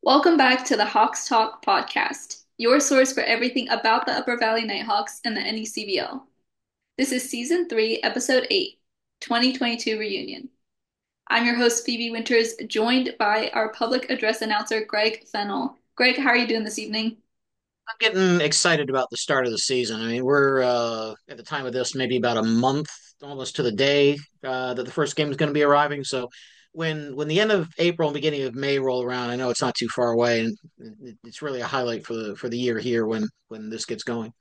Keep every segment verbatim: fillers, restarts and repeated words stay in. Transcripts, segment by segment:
Welcome back to the Hawks Talk podcast, your source for everything about the Upper Valley Nighthawks and the N E C B L. This is Season three, Episode eight, twenty twenty-two Reunion. I'm your host, Phoebe Winters, joined by our public address announcer, Greg Fennell. Greg, how are you doing this evening? I'm getting excited about the start of the season. I mean, we're uh, at the time of this, maybe about a month, almost to the day uh, that the first game is going to be arriving. So when when the end of April and beginning of May roll around, I know it's not too far away, and it- it's really a highlight for the for the year here when when this gets going.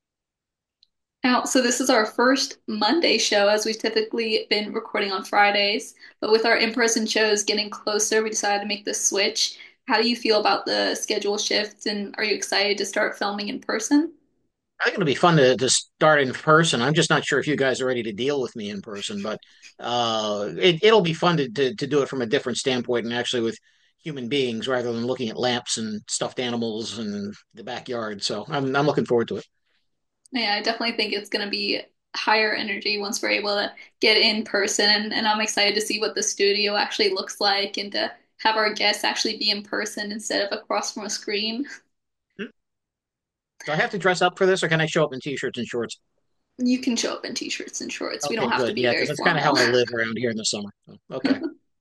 Now, so this is our first Monday show, as we've typically been recording on Fridays. But with our in-person shows getting closer, we decided to make the switch. How do you feel about the schedule shift, and are you excited to start filming in person? I think it'll be fun to to start in person. I'm just not sure if you guys are ready to deal with me in person, but uh, it, it'll be fun to, to to do it from a different standpoint and actually with human beings rather than looking at lamps and stuffed animals and the backyard. So I'm I'm looking forward to it. Yeah, I definitely think it's going to be higher energy once we're able to get in person. And, and I'm excited to see what the studio actually looks like and to have our guests actually be in person instead of across from a screen. Hmm. Do I have to dress up for this, or can I show up in t-shirts and shorts? You can show up in t-shirts and shorts. We don't Okay, have to good. be Yeah, very because that's kind of how formal. I live around here in the summer. So, okay.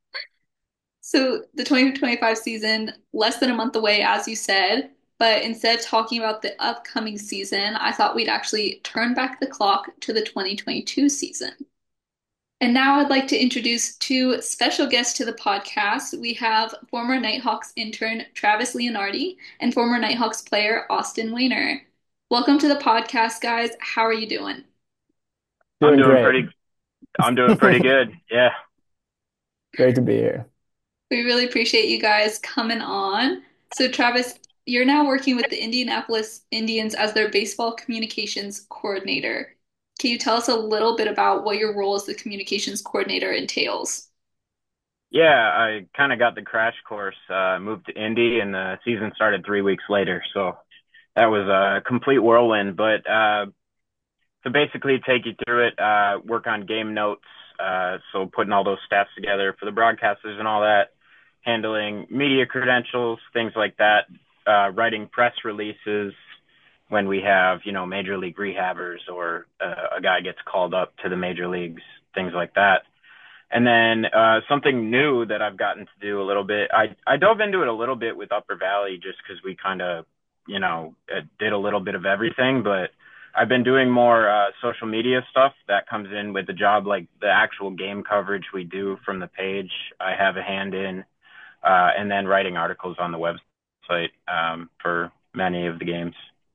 So the twenty twenty-five season, less than a month away, as you said. But instead of talking about the upcoming season, I thought we'd actually turn back the clock to the twenty twenty-two season. And now I'd like to introduce two special guests to the podcast. We have former Nighthawks intern Travis Leonardi and former Nighthawks player Austin Weiner. Welcome to the podcast, guys. How are you doing? I'm Doing doing great. pretty I'm doing pretty good. Yeah. Great to be here. We really appreciate you guys coming on. So, Travis, you're now working with the Indianapolis Indians as their baseball communications coordinator. Can you tell us a little bit about what your role as the communications coordinator entails? Yeah, I kind of got the crash course. Uh, moved to Indy and the season started three weeks later. So that was a complete whirlwind. But uh, to basically take you through it, uh, work on game notes. Uh, so putting all those stats together for the broadcasters and all that, handling media credentials, things like that, uh, writing press releases when we have, you know, major league rehabbers or uh, a guy gets called up to the major leagues, things like that. And then uh, something new that I've gotten to do a little bit. I I dove into it a little bit with Upper Valley just because we kind of, you know, uh, did a little bit of everything. But I've been doing more uh, social media stuff that comes in with the job, like the actual game coverage we do from the page. I have a hand in, uh, and then writing articles on the website um, for many of the games.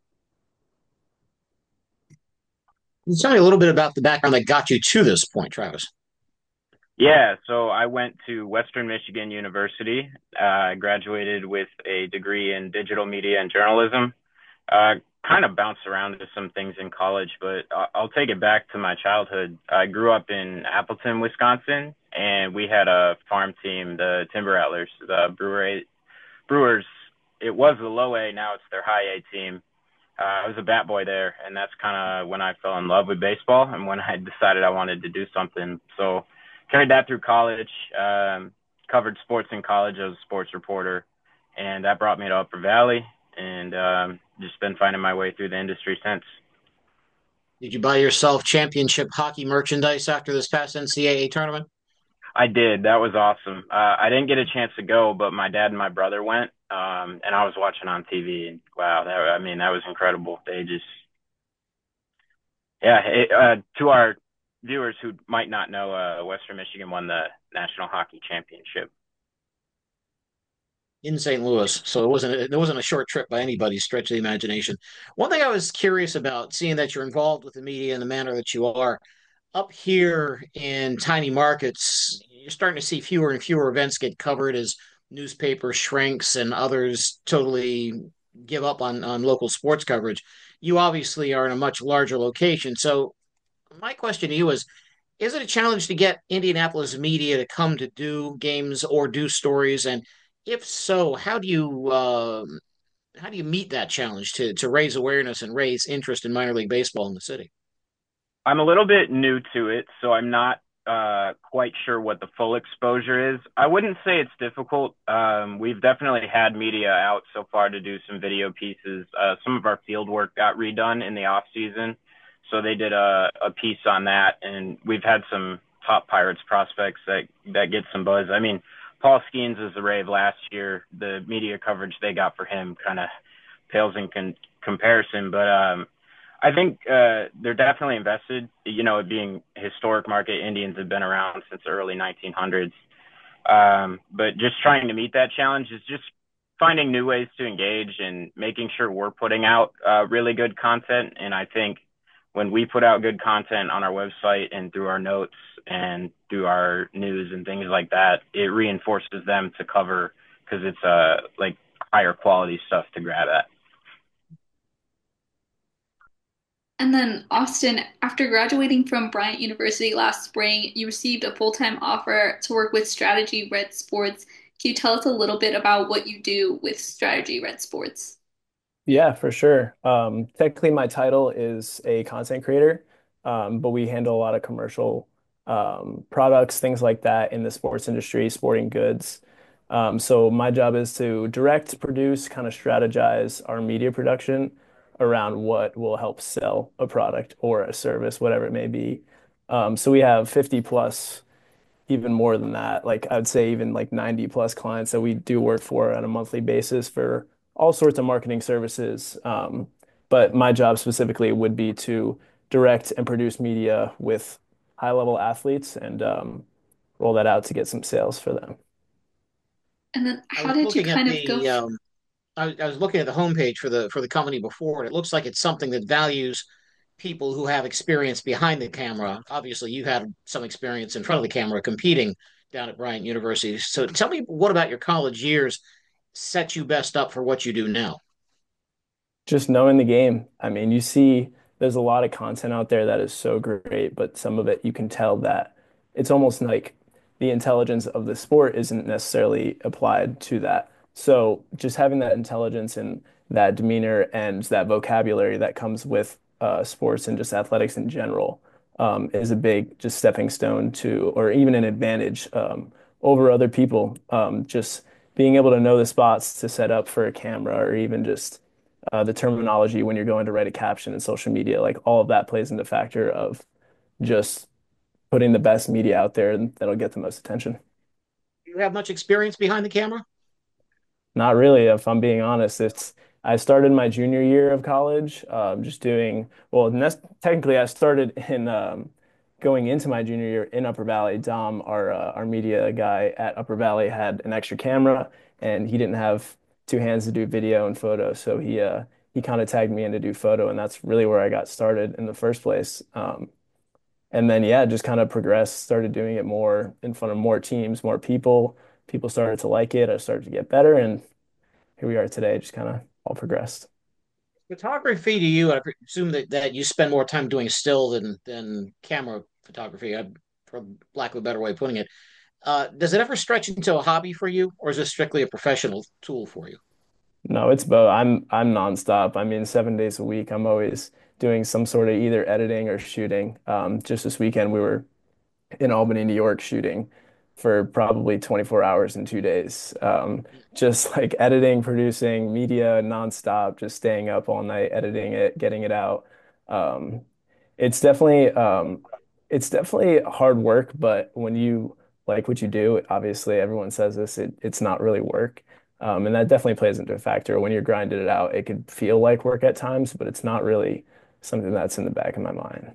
Can you tell me a little bit about the background that got you to this point, Travis? Yeah, so I went to Western Michigan University. Uh, I graduated with a degree in digital media and journalism. Uh, kind of bounced around to some things in college, but I- I'll take it back to my childhood. I grew up in Appleton, Wisconsin, and we had a farm team, the Timber Rattlers, the Brewer Brewers. It was the low A, now it's their high A team. Uh, I was a bat boy there, and that's kind of when I fell in love with baseball and when I decided I wanted to do something. So carried that through college, um, covered sports in college as a sports reporter, and that brought me to Upper Valley, and um, just been finding my way through the industry since. Did you buy yourself championship hockey merchandise after this past N C double A tournament? I did. That was awesome. Uh, I didn't get a chance to go, but my dad and my brother went, um, and I was watching on T V. And wow, that I mean, that was incredible. They just Yeah, it, uh, to our viewers who might not know, uh, Western Michigan won the National Hockey Championship. In Saint Louis, so it wasn't it wasn't a short trip by anybody's stretch of the imagination. One thing I was curious about, seeing that you're involved with the media in the manner that you are, up here in tiny markets, you're starting to see fewer and fewer events get covered as newspaper shrinks and others totally give up on on local sports coverage. You obviously are in a much larger location, so my question to you is is it a challenge to get Indianapolis media to come to do games or do stories? And if so, how do you uh, how do you meet that challenge to to raise awareness and raise interest in minor league baseball in the city? I'm a little bit new to it, so I'm not uh, quite sure what the full exposure is. I wouldn't say it's difficult. Um, we've definitely had media out so far to do some video pieces. Uh, some of our field work got redone in the off season, so they did a, a piece on that, and we've had some top Pirates prospects that that get some buzz. I mean, Paul Skeens was the Rave last year. The media coverage they got for him kind of pales in con- comparison, but um, I think uh, they're definitely invested. You know, it being historic market, Indians have been around since the early nineteen hundreds. Um, but just trying to meet that challenge is just finding new ways to engage and making sure we're putting out uh, really good content. And I think when we put out good content on our website and through our notes and through our news and things like that, it reinforces them to cover because it's uh, like higher quality stuff to grab at. And then, Austin, after graduating from Bryant University last spring, you received a full-time offer to work with Strategy Red Sports. Can you tell us a little bit about what you do with Strategy Red Sports? Yeah, for sure. Um, technically, my title is a content creator, um, but we handle a lot of commercial um, products, things like that in the sports industry, sporting goods. Um, so my job is to direct, produce, kind of strategize our media production around what will help sell a product or a service, whatever it may be. Um, so we have fifty plus, even more than that. Like I'd say even like ninety plus clients that we do work for on a monthly basis for all sorts of marketing services. Um, but my job specifically would be to direct and produce media with high level athletes and um, roll that out to get some sales for them. And then I how was did you looking at kind of go the um, I, I was looking at the homepage for the for the company before, and it looks like it's something that values people who have experience behind the camera. Obviously, you had some experience in front of the camera competing down at Bryant University. So tell me, what about your college years set you best up for what you do now? Just knowing the game. I mean, you see there's a lot of content out there that is so great, but some of it you can tell that it's almost like the intelligence of the sport isn't necessarily applied to that. So just having that intelligence and that demeanor and that vocabulary that comes with uh, sports and just athletics in general um, is a big just stepping stone to, or even an advantage um, over other people. Um, just being able to know the spots to set up for a camera or even just uh, the terminology when you're going to write a caption in social media, like all of that plays into factor of just putting the best media out there and that'll get the most attention. Do you have much experience behind the camera? Not really, if I'm being honest. It's I started my junior year of college, um, just doing well. nes- Technically, I started in um, going into my junior year in Upper Valley. Dom, our uh, our media guy at Upper Valley, had an extra camera, and he didn't have two hands to do video and photo, so he uh, he kind of tagged me in to do photo, and that's really where I got started in the first place. Um, and then yeah, just kind of progressed, started doing it more in front of more teams, more people. People started to like it. I started to get better, and here we are today, just kind of all progressed. Photography to you, I presume that, that you spend more time doing still than than camera photography, I, for lack of a better way of putting it. Uh, does it ever stretch into a hobby for you, or is this strictly a professional tool for you? No, it's both. I'm I'm nonstop. I mean, seven days a week. I'm always doing some sort of either editing or shooting. Um, just this weekend, we were in Albany, New York, shooting for probably twenty-four hours in two days. Um, just like editing, producing media nonstop, just staying up all night, editing it, getting it out. Um, it's definitely um, it's definitely hard work, but when you like what you do, obviously everyone says this, it, it's not really work. Um, and that definitely plays into a factor. When you're grinding it out, it could feel like work at times, but it's not really something that's in the back of my mind.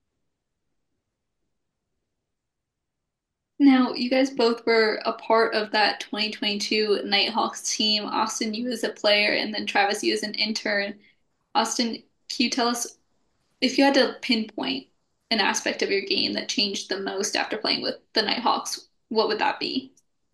Now, you guys both were a part of that twenty twenty-two Nighthawks team. Austin, you as a player, and then Travis, you as an intern. Austin, can you tell us if you had to pinpoint an aspect of your game that changed the most after playing with the Nighthawks, what would that be?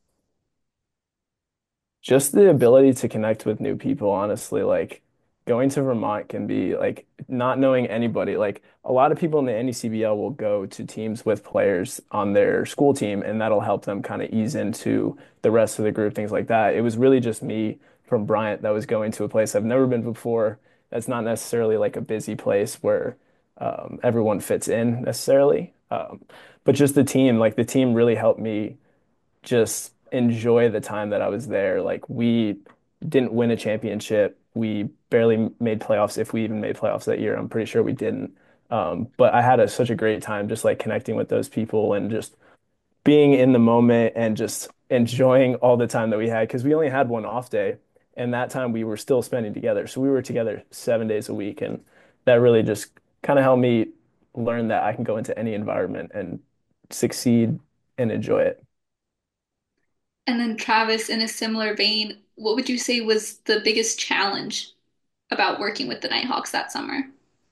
Just the ability to connect with new people, honestly, like going to Vermont can be like not knowing anybody. Like a lot of people in the N E C B L will go to teams with players on their school team, and that'll help them kind of ease into the rest of the group, things like that. It was really just me from Bryant that was going to a place I've never been before. That's not necessarily like a busy place where um, everyone fits in necessarily. Um, but just the team, like the team really helped me just enjoy the time that I was there. Like we didn't win a championship. We barely made playoffs if we even made playoffs that year. I'm pretty sure we didn't. Um, but I had a, such a great time just like connecting with those people and just being in the moment and just enjoying all the time that we had because we only had one off day and that time we were still spending together. So we were together seven days a week and that really just kind of helped me learn that I can go into any environment and succeed and enjoy it. And then Travis, in a similar vein, what would you say was the biggest challenge about working with the Nighthawks that summer?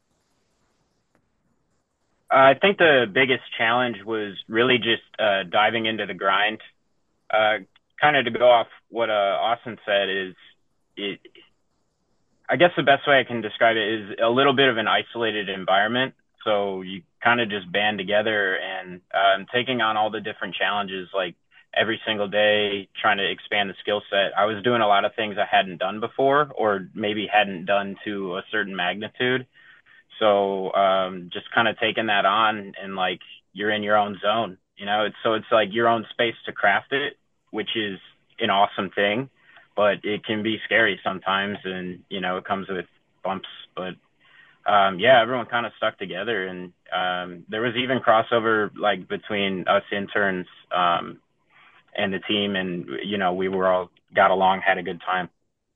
I think the biggest challenge was really just uh, diving into the grind. Uh, Kind of to go off what uh, Austin said is, it, I guess the best way I can describe it is a little bit of an isolated environment. So you kind of just band together and um, taking on all the different challenges, like every single day, trying to expand the skill set. I was doing a lot of things I hadn't done before, or maybe hadn't done to a certain magnitude. So um, just kind of taking that on and like you're in your own zone, you know. It's so it's like your own space to craft it, which is an awesome thing, but it can be scary sometimes, and you know it comes with bumps. But um, yeah, everyone kind of stuck together, and um, there was even crossover like between us interns um, and the team, and you know we were all got along, had a good time.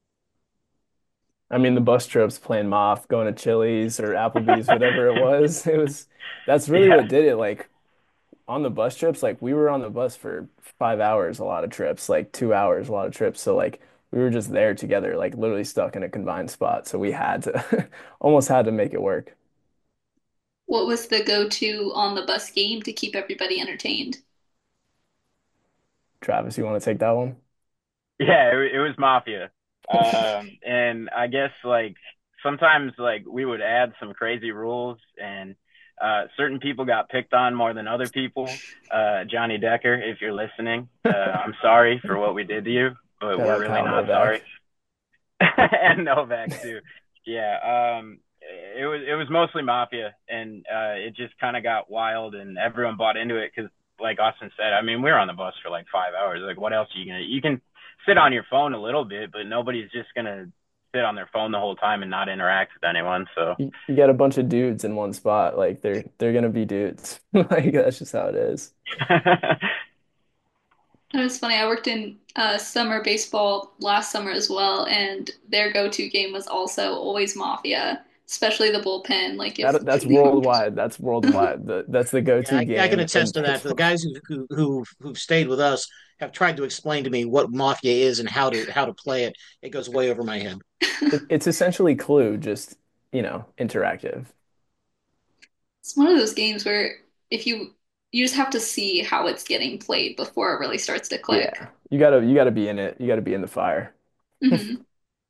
I mean, the bus trips playing Moth, going to Chili's or Applebee's, whatever it was, it was that's really Yeah. what did it. Like on the bus trips, like we were on the bus for five hours, a lot of trips, like two hours, a lot of trips. So like we were just there together, like literally stuck in a confined spot. So we had to almost had to make it work. What was the go-to on the bus game to keep everybody entertained? Travis, you want to take that one? Yeah, it, it was Mafia. Um, and I guess like sometimes like we would add some crazy rules and uh, certain people got picked on more than other people. Uh, Johnny Decker, if you're listening, uh, I'm sorry for what we did to you, but Shout we're out really Kyle not sorry. Novak. And Novak too. Yeah. Um, it was it was mostly Mafia, and uh, it just kind of got wild, and everyone bought into it because, like Austin said, I mean, we were on the bus for like five hours. Like, what else are you gonna? You can sit on your phone a little bit, but nobody's just gonna sit on their phone the whole time and not interact with anyone. So, You, you got a bunch of dudes in one spot, like they're they're gonna be dudes. Like that's just how it is. It was funny. I worked in uh, summer baseball last summer as well, and their go-to game was also always Mafia, especially the bullpen. Like if That that's worldwide. That's worldwide. The, that's the Yeah, go-to I, I can game in attest to that. The baseball. guys who, who who who've stayed with us have tried to explain to me what Mafia is and how to how to play it. It goes way over my head. It, it's essentially Clue, just you know, interactive. it's one of those games where if you you just have to see how it's getting played before it really starts to click. Yeah, you gotta you gotta be in it. You gotta be in the fire. hmm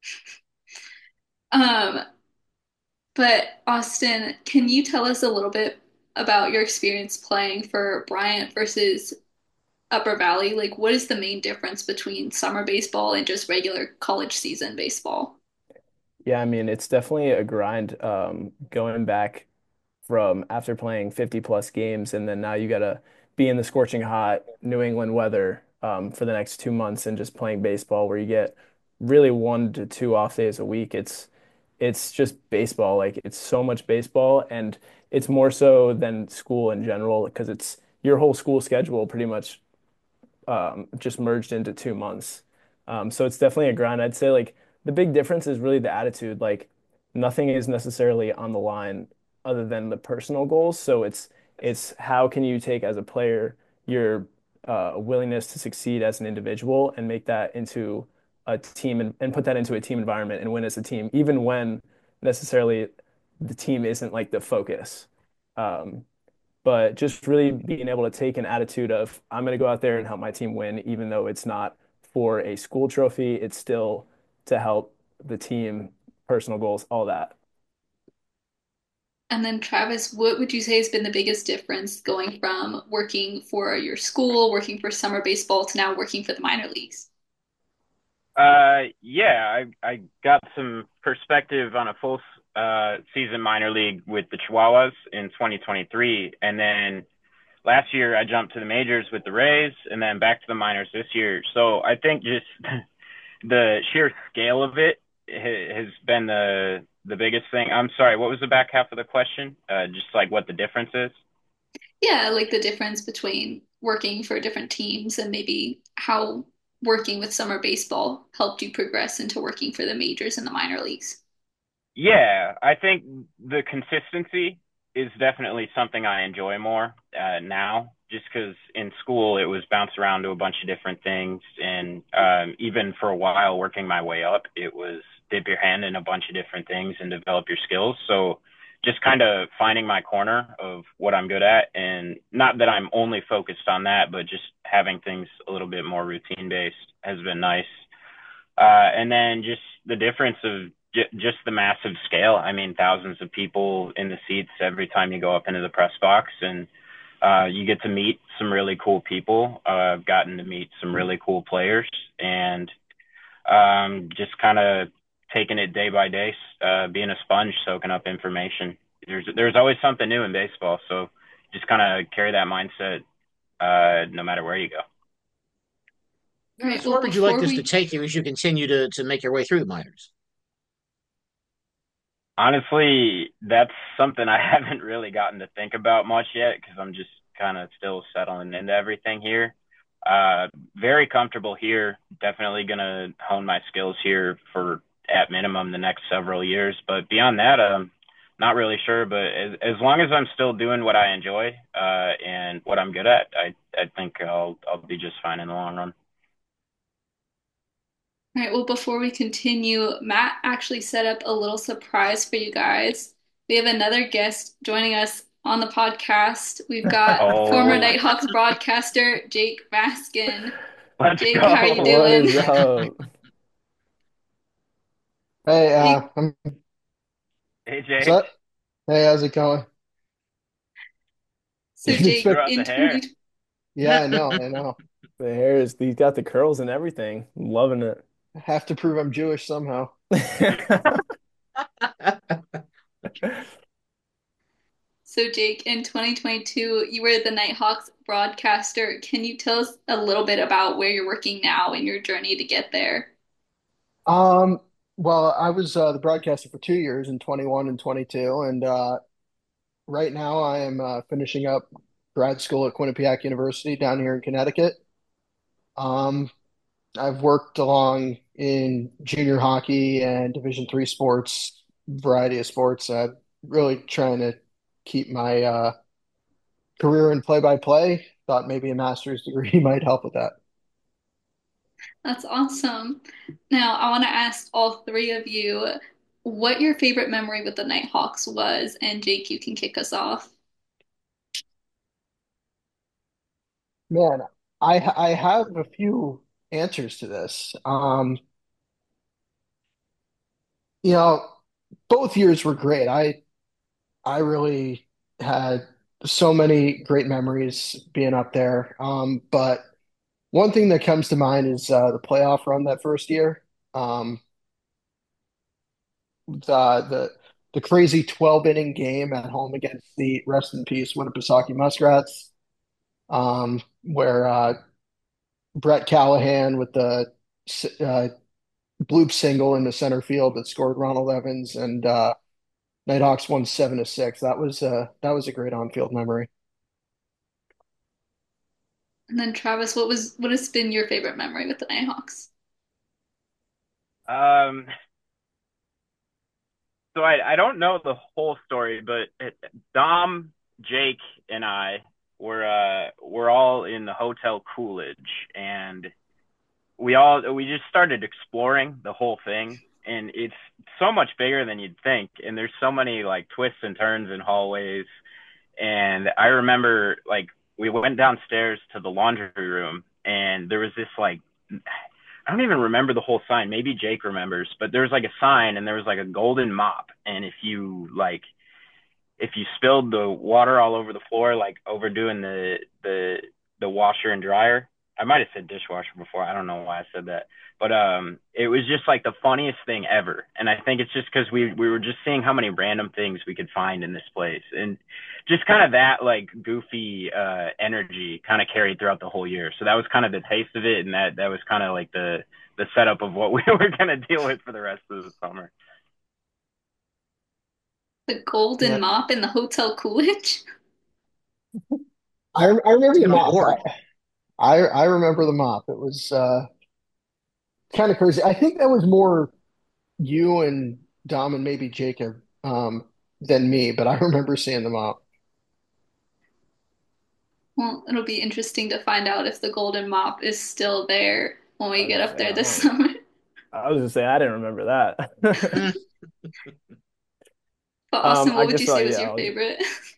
Um, but Austin, can you tell us a little bit about your experience playing for Bryant versus Upper Valley? Like, what is the main difference between summer baseball and just regular college season baseball? Yeah, I mean, it's definitely a grind. Um, going back from after playing fifty plus games, and then now you gotta be in the scorching hot New England weather um, for the next two months and just playing baseball where you get really one to two off days a week. It's it's just baseball. Like it's so much baseball, and it's more so than school in general because it's your whole school schedule pretty much um, just merged into two months. Um, so it's definitely a grind. I'd say like the big difference is really the attitude. Like nothing is necessarily on the line other than the personal goals. So it's it's how can you take as a player your uh, willingness to succeed as an individual and make that into a team and, and put that into a team environment and win as a team, even when necessarily the team isn't like the focus. Um, but just really being able to take an attitude of I'm going to go out there and help my team win, even though it's not for a school trophy, it's still to help the team, personal goals, all that. And then, Travis, what would you say has been the biggest difference going from working for your school, working for summer baseball, to now working for the minor leagues? uh, yeah, I I got some perspective on a full uh season minor league with the Chihuahuas in twenty twenty-three, and then last year I jumped to the majors with the Rays and then back to the minors this year. So I think just the sheer scale of it has been the the biggest thing. I'm sorry, what was the back half of the question? Uh, just like what the difference is? Yeah, like the difference between working for different teams and maybe how working with summer baseball helped you progress into working for the majors and the minor leagues. Yeah, I think the consistency is definitely something I enjoy more uh, now, just because in school it was bounce around to a bunch of different things, and um, even for a while working my way up, it was dip your hand in a bunch of different things and develop your skills. So just kind of finding my corner of what I'm good at, and not that I'm only focused on that, but just having things a little bit more routine based has been nice. Uh, and then just the difference of j- just the massive scale. I mean, thousands of people in the seats every time you go up into the press box, and uh, you get to meet some really cool people. Uh, I've gotten to meet some really cool players, and um, just kind of taking it day by day, uh, being a sponge, soaking up information. There's there's always something new in baseball, so just kind of carry that mindset uh, no matter where you go. All right, So well, where would you like before this to we take you as you continue to to make your way through the minors? Honestly, that's something I haven't really gotten to think about much yet because I'm just kind of still settling into everything here. Uh, very comfortable here. Definitely gonna hone my skills here for at minimum the next several years. But beyond that, um, not really sure. But as as long as I'm still doing what I enjoy, uh, and what I'm good at, I I think I'll I'll be just fine in the long run. All right, well, before we continue, Matt actually set up a little surprise for you guys. We have another guest joining us on the podcast. We've got former Oh, Nighthawks broadcaster Jake Baskin. let's Jake, how are you go. What doing? is up? Hey, uh, Jake, I'm Hey what's Jake, up? Hey, how's it going? so Didn't Jake, grow expect. out in the twenty, hair. Yeah, I know, I know. The hair is, he's got the curls and everything. I'm loving it. I have to prove I'm Jewish somehow. so Jake, in twenty twenty-two, you were the Nighthawks broadcaster. Can you tell us a little bit about where you're working now and your journey to get there? Um, well, I was uh, the broadcaster for two years in twenty-one and twenty-two, and uh, right now I am uh, finishing up grad school at Quinnipiac University down here in Connecticut. Um, I've worked along in junior hockey and Division three sports, variety of sports. I'm really trying to keep my uh, career in play-by-play. Thought maybe a master's degree might help with that. That's awesome. Now, I want to ask all three of you what your favorite memory with the Nighthawks was, and Jake, you can kick us off. Man, I I have a few answers to this. Um, you know, both years were great. I I really had so many great memories being up there. Um, but one thing that comes to mind is uh, the playoff run that first year. Um, the the the crazy twelve inning game at home against the rest in peace Winnipesaukee Muskrats, um, where uh, Brett Callahan with the uh, bloop single in the center field that scored Ronald Evans, and uh, Nighthawks won seven to six. That was uh, that was a great on-field memory. And then Travis, what was what has been your favorite memory with the Nighthawks? Um, so I I don't know the whole story, but it, Dom, Jake, and I were uh we're all in the Hotel Coolidge, and we all we just started exploring the whole thing, and it's so much bigger than you'd think, and there's so many like twists and turns and hallways. And I remember like we went downstairs to the laundry room, and there was this like I don't even remember the whole sign. Maybe Jake remembers, but there was like a sign, and there was like a golden mop, and if you like if you spilled the water all over the floor, like overdoing the the the washer and dryer, I might have said dishwasher before. I don't know why I said that, but um, it was just like the funniest thing ever. And I think it's just because we we were just seeing how many random things we could find in this place, and just kind of that like goofy uh energy kind of carried throughout the whole year. So that was kind of the taste of it, and that that was kind of like the the setup of what we were gonna deal with for the rest of the summer. The golden Yeah, mop in the Hotel Coolidge. I I It's remember like the an mop. award. I I, I remember the mop. It was uh, kind of crazy. I think that was more you and Dom and maybe Jacob um, than me, but I remember seeing the mop. Well, it'll be interesting to find out if the golden mop is still there when I we was get gonna up say, there I this don't, summer. I was gonna say I didn't remember that. Mm. But Um, Austin, I what would you guess uh, say was yeah, your I'll, favorite?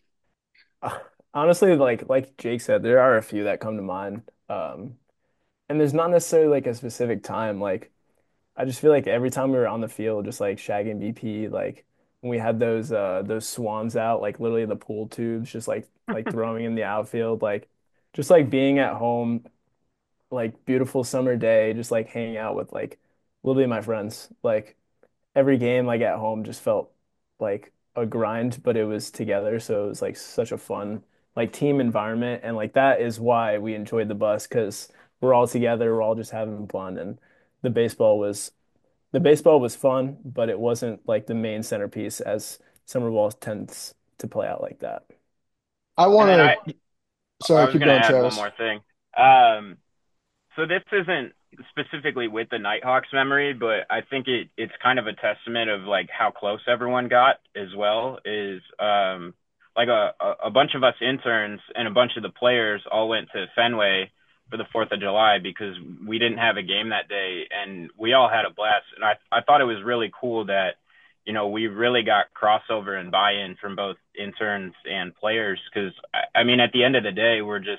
honestly, like like Jake said, there are a few that come to mind. Um, and there's not necessarily like a specific time. Like I just feel like every time we were on the field, just like shagging B P, like when we had those uh those swans out, like literally the pool tubes, just like like throwing in the outfield, like just like being at home, like beautiful summer day, just like hanging out with like literally my friends. Like every game like at home just felt like a grind, but it was together, so it was like such a fun like team environment, and like that is why we enjoyed the bus because we're all together, we're all just having fun, and the baseball was the baseball was fun, but it wasn't like the main centerpiece as summer ball tends to play out like that. I And then I want to. I Sorry, was keep gonna going, add one Travis. more thing. Um, so this isn't specifically with the Nighthawks memory, but I think it it's kind of a testament of like how close everyone got as well. Is um like a a bunch of us interns and a bunch of the players all went to Fenway for the Fourth of July because we didn't have a game that day, and we all had a blast. And I I thought it was really cool that you know we really got crossover and buy-in from both interns and players because I, I mean at the end of the day we're just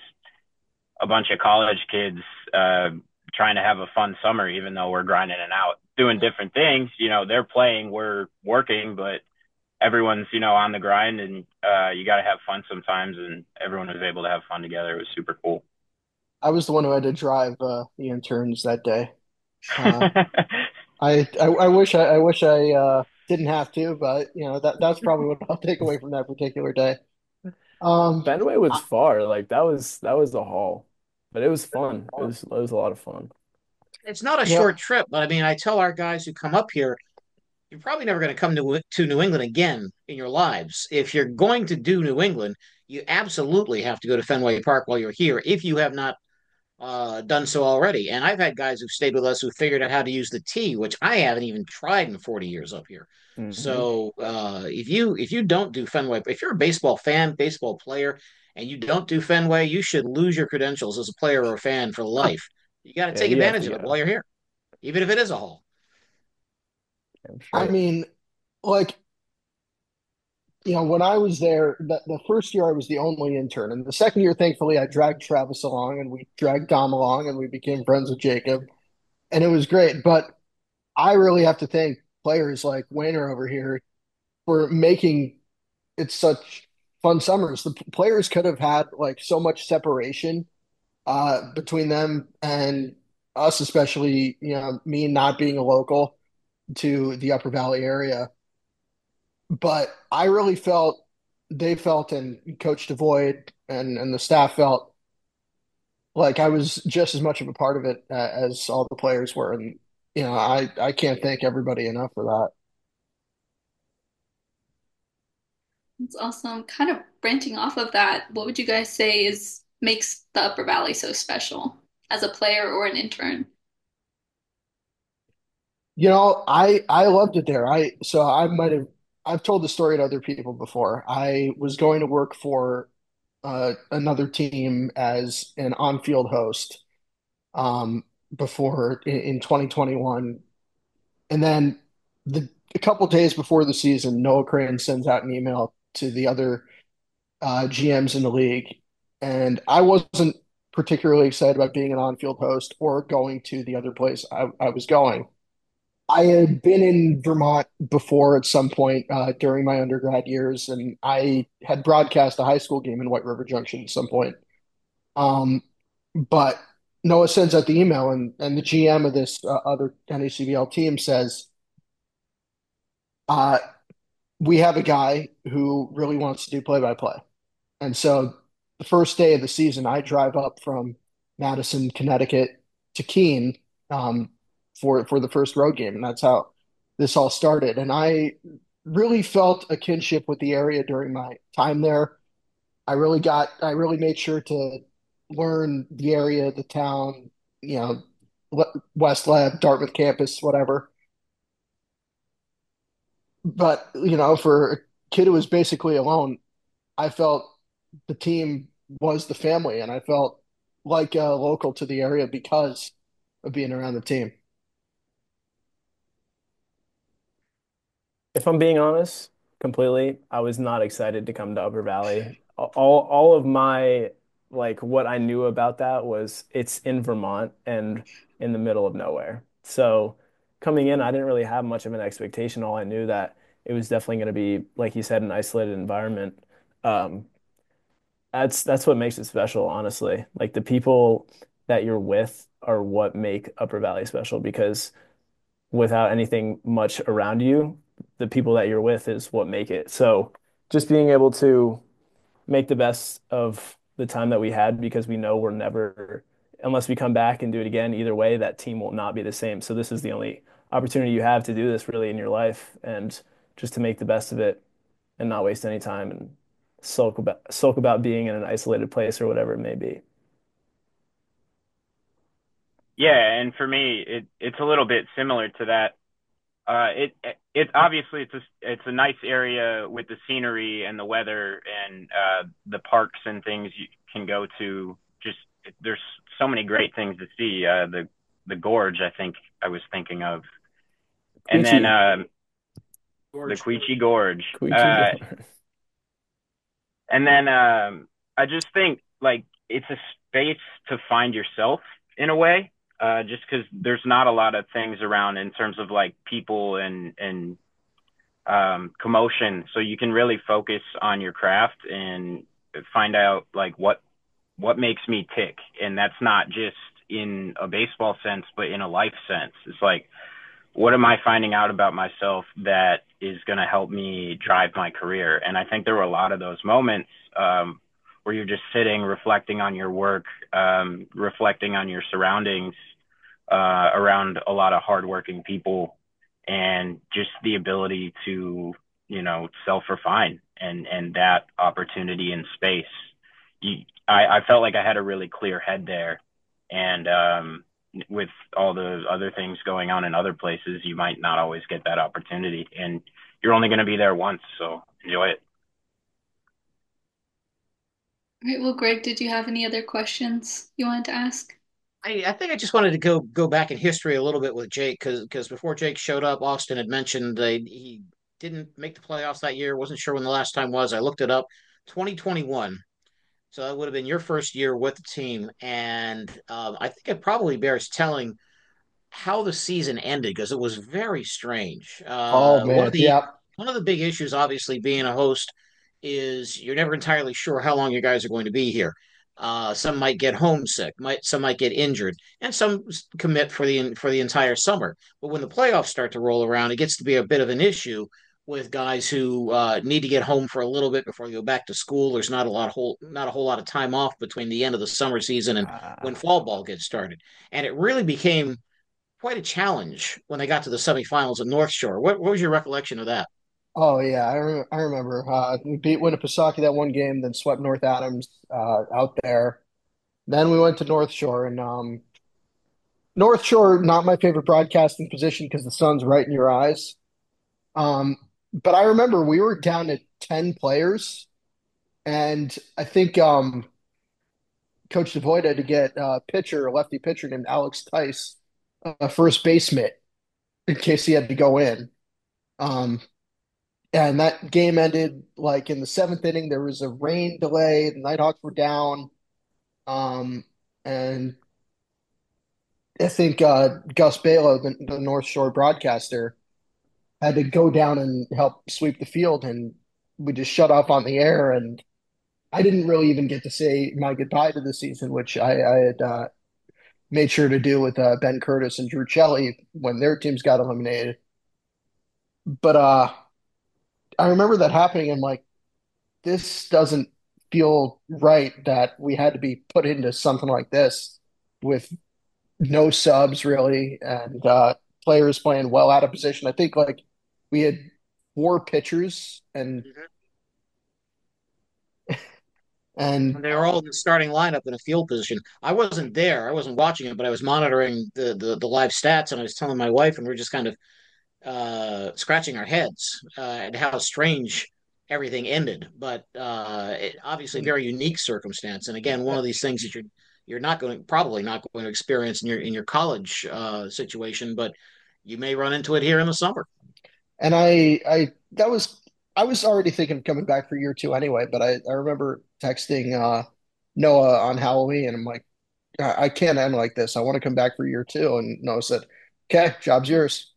a bunch of college kids uh, trying to have a fun summer, even though we're grinding it out, doing different things. You know, they're playing, we're working, but everyone's, you know, on the grind and uh, you got to have fun sometimes. And everyone was able to have fun together. It was super cool. I was the one who had to drive uh, the interns that day. Uh, I, I I wish I, I wish I uh, didn't have to, but you know that that's probably what I'll take away from that particular day. Um, Fenway was I, far, like that was that was the haul, but it was fun. It was it was a lot of fun. It's not a you know, short trip, but I mean, I tell our guys who come up here, you're probably never going to come to to New England again in your lives. If you're going to do New England, you absolutely have to go to Fenway Park while you're here if you have not uh, done so already. And I've had guys who've stayed with us who figured out how to use the tee, which I haven't even tried in forty years up here. Hmm. So uh, if you if you don't do Fenway, if you're a baseball fan, baseball player, and you don't do Fenway, you should lose your credentials as a player or a fan for life. You got to Yeah, take you have advantage to of it go. while you're here, even if it is a haul. I'm I sure. mean, like you know, when I was there, the, the first year I was the only intern, and the second year, thankfully, I dragged Travis along, and we dragged Dom along, and we became friends with Jacob, and it was great. But I really have to thank players like Wayner over here for making it such fun summers. The players could have had like so much separation uh, between them and us, especially, you know, me not being a local to the Upper Valley area. But I really felt they felt and Coach DeVoyd and and the staff felt like I was just as much of a part of it uh, as all the players were, and you know, I I can't thank everybody enough for that. It's awesome. Kind of branching off of that, what would you guys say is makes the Upper Valley so special as a player or an intern? You know, I I loved it there. I so I might have I've told the story to other people before. I was going to work for uh, another team as an on-field host um, before in, in twenty twenty-one, and then the a couple days before the season, Noah Crane sends out an email to the other uh, G Ms in the league, and I wasn't particularly excited about being an on-field host or going to the other place I, I was going. I had been in Vermont before at some point uh, during my undergrad years, and I had broadcast a high school game in White River Junction at some point. Um, but Noah sends out the email, and and the G M of this uh, other N A C B L team says, uh, "We have a guy who really wants to do play by play." And so the first day of the season, I drive up from Madison, Connecticut to Keene um, for for the first road game, and that's how this all started. And I really felt a kinship with the area during my time there. I really got, I really made sure to learn the area, the town, you know, West Lab, Dartmouth campus, whatever. But, you know, for a kid who was basically alone, I felt the team was the family, and I felt like uh, local to the area because of being around the team. If I'm being honest, completely, I was not excited to come to Upper Valley. All all of my like what I knew about that was it's in Vermont and in the middle of nowhere. So coming in, I didn't really have much of an expectation. All I knew that it was definitely going to be, like you said, an isolated environment. Um, that's that's what makes it special, honestly. Like the people that you're with are what make Upper Valley special because without anything much around you, the people that you're with is what make it. So just being able to make the best of the time that we had because we know we're never, unless we come back and do it again, either way, that team will not be the same. So this is the only opportunity you have to do this really in your life and just to make the best of it and not waste any time and sulk about sulk about being in an isolated place or whatever it may be. Yeah, and for me, it it's a little bit similar to that. Uh, it it obviously it's a it's a nice area with the scenery and the weather and uh, the parks and things you can go to. Just there's so many great things to see. Uh, the the gorge, I think I was thinking of, and then Queechy, um, the George. Queechy Gorge. Queechy Uh, Gore. and then um, I just think like it's a space to find yourself in a way. Uh, just because there's not a lot of things around in terms of like people and and um, commotion, so you can really focus on your craft and find out like what what makes me tick, and that's not just in a baseball sense, but in a life sense. It's like what am I finding out about myself that is going to help me drive my career? And I think there were a lot of those moments um, where you're just sitting, reflecting on your work, um, reflecting on your surroundings uh, around a lot of hardworking people, and just the ability to, you know, self-refine and and that opportunity in space. You, I, I felt like I had a really clear head there, and um, with all the other things going on in other places, you might not always get that opportunity, and you're only going to be there once, so enjoy it. All right, well, Greg, did you have any other questions you wanted to ask? I, I think I just wanted to go go back in history a little bit with Jake because because before Jake showed up, Austin had mentioned that he didn't make the playoffs that year. Wasn't sure when the last time was. I looked it up, twenty twenty-one. So that would have been your first year with the team, and um, I think it probably bears telling how the season ended because it was very strange. Oh Uh, one of man, the yeah. one of the big issues, obviously, being a host is you're never entirely sure how long you guys are going to be here. Uh, some might get homesick, might some might get injured, and some commit for the for the entire summer. But when the playoffs start to roll around, it gets to be a bit of an issue with guys who uh, need to get home for a little bit before they go back to school. There's not a lot of whole not a whole lot of time off between the end of the summer season and when Ah. fall ball gets started, and it really became quite a challenge when they got to the semifinals at North Shore. What, what was your recollection of that? Oh yeah, I, re I remember. Uh, we beat Winnipesaukee that one game, then swept North Adams uh, out there. Then we went to North Shore, and um, North Shore, not my favorite broadcasting position because the sun's right in your eyes. Um, but I remember we were down to ten players, and I think um, Coach DeVoyd had to get a pitcher, a lefty pitcher named Alex Tice, a first baseman in case he had to go in. Um, and that game ended like in the seventh inning. There was a rain delay. The Nighthawks were down. Um, and I think uh, Gus Balo, the, the North Shore broadcaster, had to go down and help sweep the field. And we just shut off on the air. And I didn't really even get to say my goodbye to the season, which I, I had uh, made sure to do with uh, Ben Curtis and Drew Shelley when their teams got eliminated. But uh, I remember that happening and like, this doesn't feel right that we had to be put into something like this with no subs really and uh, players playing well out of position. I think like we had four pitchers and and And they were all in the starting lineup in a field position. I wasn't there. I wasn't watching it, but I was monitoring the the, the live stats, and I was telling my wife, and we are just kind of uh, scratching our heads uh, at how strange everything ended. But uh, it, obviously, very unique circumstance. And again, one of these things that you're you're not going probably not going to experience in your in your college uh, situation, but you may run into it here in the summer. and I I that was I was already thinking of coming back for year two anyway, but I, I remember texting uh, Noah on Halloween and I'm like, I, I can't end like this. I want to come back for year two. And Noah said, okay, job's yours.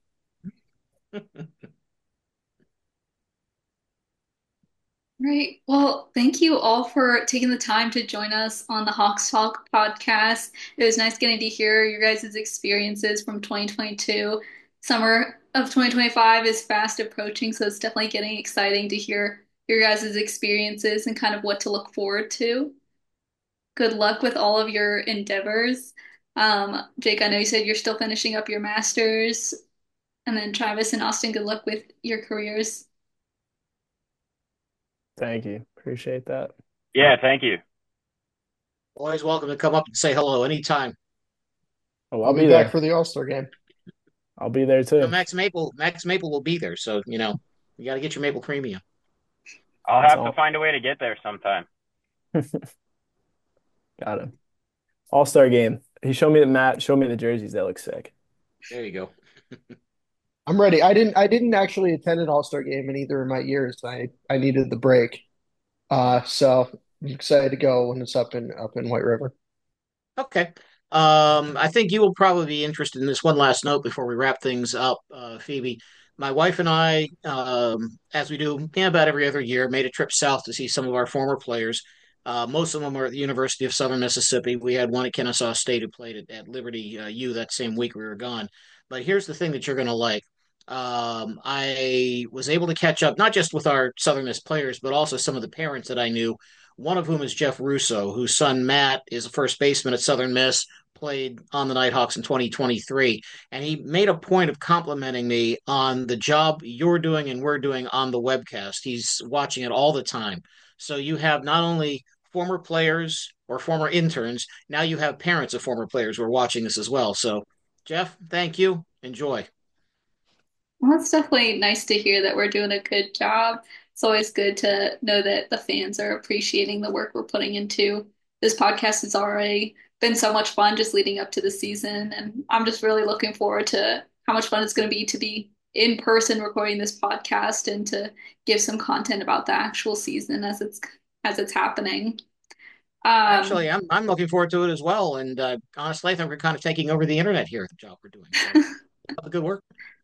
Right. Well, thank you all for taking the time to join us on the Hawks Talk podcast. It was nice getting to hear your guys' experiences from twenty twenty-two. Summer of twenty twenty-five is fast approaching, so it's definitely getting exciting to hear your guys' experiences and kind of what to look forward to. Good luck with all of your endeavors. Um, Jake, I know you said you're still finishing up your master's, and then Travis and Austin, good luck with your careers. Thank you. Appreciate that. Yeah, thank you. Always welcome to come up and say hello anytime. Oh, I'll I'll be be back there. for the All-Star game. I'll be there You know, too. Max Maple, Max Maple will be there, so you know you got to get your maple premium. I'll That's have to all. find a way to get there sometime. Got him. All-Star game. He showed me the Matt showed me the jerseys. That look sick. There you go. I'm ready. I didn't I didn't actually attend an All-Star game in either of my years. I I needed the break. Uh, so I'm excited to go when it's up in up in White River. Okay. Um, I think you will probably be interested in this one last note before we wrap things up, uh, Phoebe. My wife and I, um, as we do yeah, about every other year, made a trip south to see some of our former players. Uh, most of them are at the University of Southern Mississippi. We had one at Kennesaw State who played at, at Liberty uh, U that same week we were gone. But here's the thing that you're going to like. Um, I was able to catch up not just with our Southern Miss players, but also some of the parents that I knew, one of whom is Jeff Russo, whose son Matt is a first baseman at Southern Miss, played on the Nighthawks in twenty twenty-three. And he made a point of complimenting me on the job you're doing and we're doing on the webcast. He's watching it all the time. So you have not only former players or former interns, now you have parents of former players who are watching this as well. So, Jeff, thank you. Enjoy. Well, it's definitely nice to hear that we're doing a good job. It's always good to know that the fans are appreciating the work we're putting into. This podcast has already been so much fun just leading up to the season, and I'm just really looking forward to how much fun it's going to be to be in person recording this podcast and to give some content about the actual season as it's as it's happening. Um, Actually, I'm I'm looking forward to it as well. And uh, honestly, I think we're kind of taking over the internet here at the job we're doing. So, have a good work.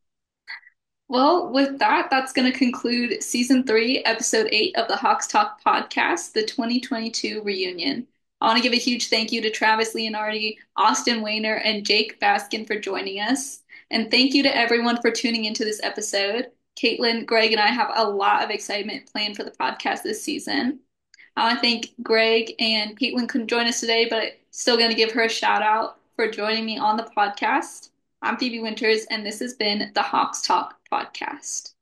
Well, with that, that's going to conclude season three, episode eight of the Hawks Talk podcast, the twenty twenty-two reunion. I want to give a huge thank you to Travis Leonardi, Austin Wayner, and Jake Baskin for joining us. And thank you to everyone for tuning into this episode. Caitlin, Greg, and I have a lot of excitement planned for the podcast this season. I want to thank Greg and Caitlin couldn't join us today, but still going to give her a shout out for joining me on the podcast. I'm Phoebe Winters, and this has been the Hawks Talk podcast.